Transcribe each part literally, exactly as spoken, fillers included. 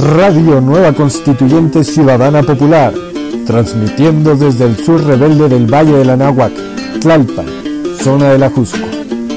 Radio Nueva Constituyente Ciudadana Popular, transmitiendo desde el sur rebelde del Valle del Anáhuac, Tlalpan, zona del Ajusco.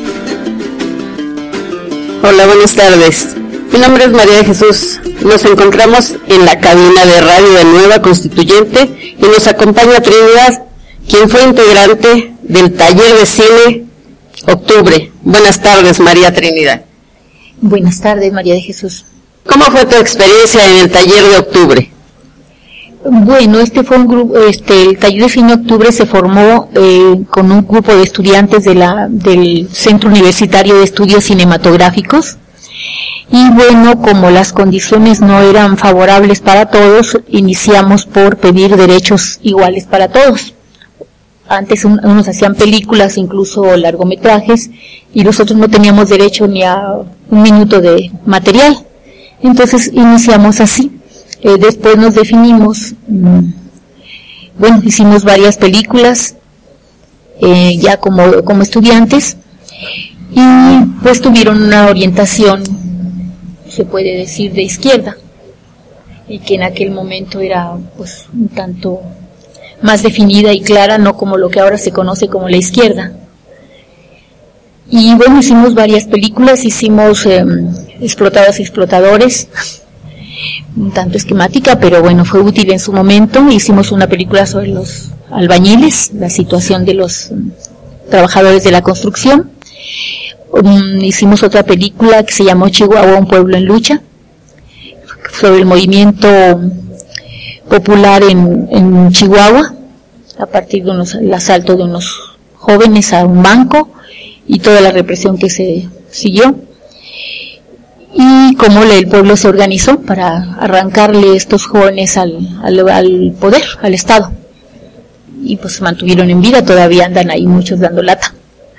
Hola, buenas tardes. Mi nombre es María de Jesús. Nos encontramos en la cabina de radio de Nueva Constituyente y nos acompaña Trinidad, quien fue integrante del taller de cine Octubre. Buenas tardes, María Trinidad. Buenas tardes, María de Jesús. ¿Cómo fue tu experiencia en el taller de Octubre? Bueno, este fue un grupo, este, el taller de cine Octubre se formó eh, con un grupo de estudiantes de la, del Centro Universitario de Estudios Cinematográficos. Y bueno, como las condiciones no eran favorables para todos, iniciamos por pedir derechos iguales para todos. Antes un, unos hacían películas, incluso largometrajes, y nosotros no teníamos derecho ni a un minuto de material. Entonces iniciamos así. Eh, después nos definimos, mmm, bueno, hicimos varias películas, eh, ya como, como estudiantes, y pues tuvieron una orientación, se puede decir, de izquierda, y que en aquel momento era pues un tanto más definida y clara, no como lo que ahora se conoce como la izquierda. Y bueno, hicimos varias películas, hicimos eh, Explotados y Explotadores, un tanto esquemática, pero bueno, fue útil en su momento. Hicimos una película sobre los albañiles, la situación de los um, trabajadores de la construcción. Um, hicimos otra película que se llamó Chihuahua, un pueblo en lucha, sobre el movimiento popular en, en Chihuahua, a partir de unos, el asalto de unos jóvenes a un banco y toda la represión que se siguió, y cómo el pueblo se organizó para arrancarle estos jóvenes al, al, al poder, al Estado, y pues se mantuvieron en vida, todavía andan ahí muchos dando lata.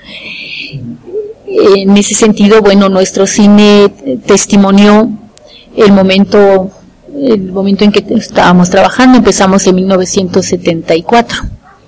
En ese sentido, bueno, nuestro cine testimonió el momento el momento en que estábamos trabajando. Empezamos en mil novecientos setenta y cuatro.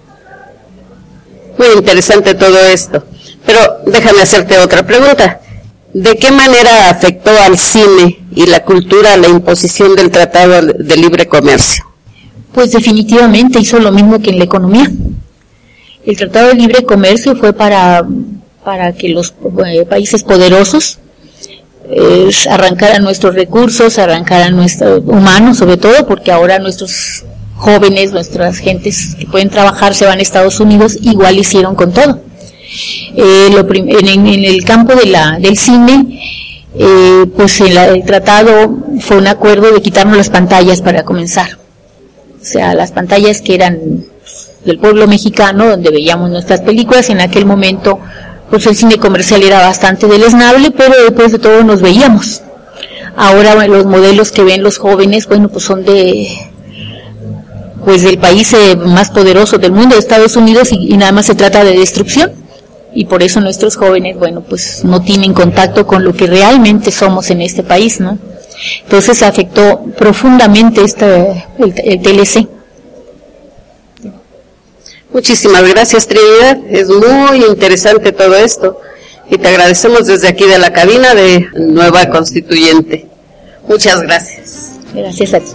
Muy interesante todo esto, pero déjame hacerte otra pregunta. ¿De qué manera afectó al cine y la cultura la imposición del Tratado de Libre Comercio? Pues definitivamente hizo lo mismo que en la economía. El Tratado de Libre Comercio fue para, para que los eh, países poderosos eh, arrancaran nuestros recursos, arrancaran nuestros humanos, sobre todo, porque ahora nuestros jóvenes, nuestras gentes que pueden trabajar se van a Estados Unidos, igual hicieron con todo. Eh, lo prim- en, en el campo de la, del cine, eh, pues el, el tratado fue un acuerdo de quitarnos las pantallas para comenzar. O sea, las pantallas que eran del pueblo mexicano, donde veíamos nuestras películas. En aquel momento, pues el cine comercial era bastante deleznable, pero después de todo nos veíamos. Ahora los modelos que ven los jóvenes, bueno, pues son de, pues del país eh, más poderoso del mundo, de Estados Unidos, y, y nada más se trata de destrucción. Y por eso nuestros jóvenes, bueno, pues no tienen contacto con lo que realmente somos en este país, ¿no? Entonces afectó profundamente este, el, el T L C. Muchísimas gracias, Trinidad. Es muy interesante todo esto y te agradecemos desde aquí de la cabina de Nueva Constituyente. Muchas gracias. Gracias a ti.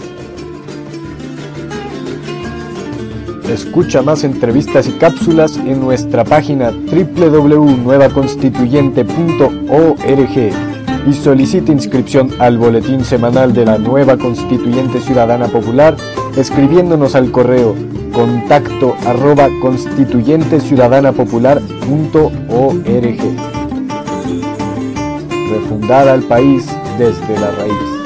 Escucha más entrevistas y cápsulas en nuestra página doble u doble u doble u punto nueva constituyente punto org y solicite inscripción al boletín semanal de la Nueva Constituyente Ciudadana Popular escribiéndonos al correo contacto arroba constituyenteciudadanapopular punto org. Refundar al país desde la raíz.